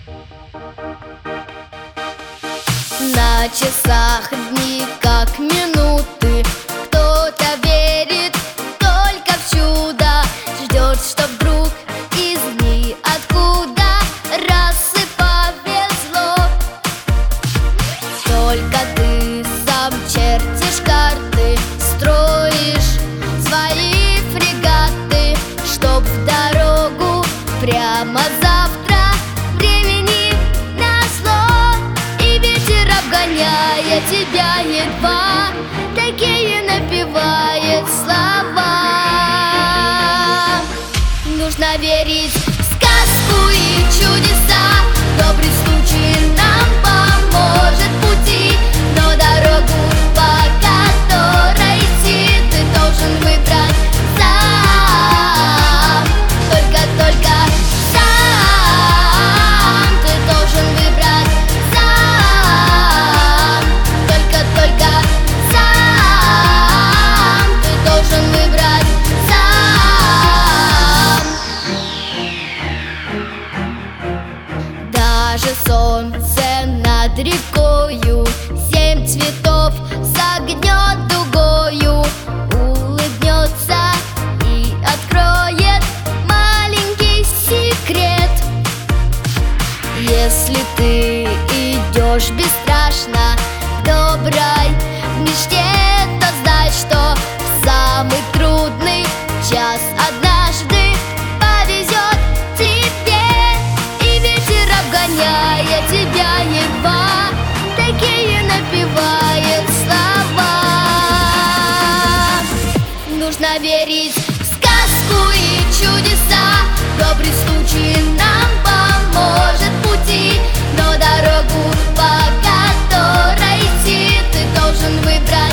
На часах дни, как минуты. Кто-то верит только в чудо, ждет, что вдруг из ниоткуда раз и повезло. Только ты сам чертишь карты, строишь свои фрегаты, чтоб в дорогу прямо завтра. Времени назло, и ветер, обгоняя тебя, едва такие напевает слова. Нужно верить в сказку и чудеса. Добрый случай нам поможет в пути, но дорогу, по которой идти, ты должен выбрать сам. Только сам ты должен выбрать сам. Только сам ты должен выбрать сам. Даже солнце над рекою 7 цветов согнет дугою, улыбнется и откроет маленький секрет. Если ты идешь бесстрашно к доброй мечте, то знай, что в самый трудный час однажды повезет тебе, и ветер, обгоняя тебя, едва такие напевает слова. Нужно верить в сказку и чудеса. Добрый случай нам поможет в пути, но дорогу, по которой идти, ты должен выбрать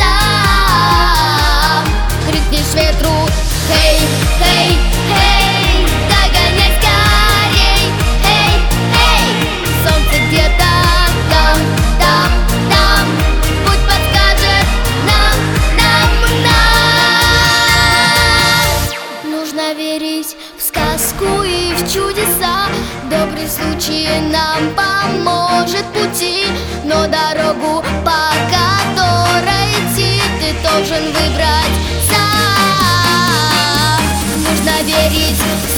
сам. Крикнешь ветру: «Эй, эй, эй, догоняй скорей! Эй, эй, солнце где-то там, там, там, путь подскажет нам. Нужно верить в сказку и в чудеса. Добрый случай нам поможет в пути, но дорогу, по которой идти, ты должен выбрать сам. Нужно верить в